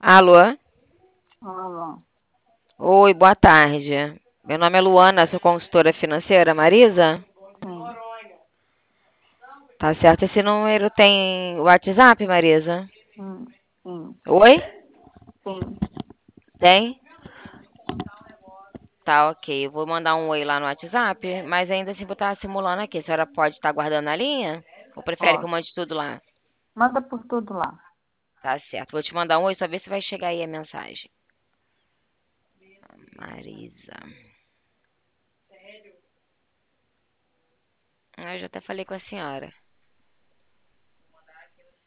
Alô? Ah, Oi, boa tarde. Meu nome é Luana, sou consultora financeira. Marisa? sim, Tá certo. Esse número tem WhatsApp, Marisa? sim, Oi? sim. Tem? Tá, ok. Eu vou mandar um oi lá no WhatsApp, mas ainda assim vou estar simulando aqui. A senhora pode estar guardando a linha? Ou prefere que eu Posso. mande tudo lá? Manda por tudo lá. Tá certo. Vou te mandar um oi, só ver se vai chegar aí a mensagem. Marisa. Eu já até falei com a senhora.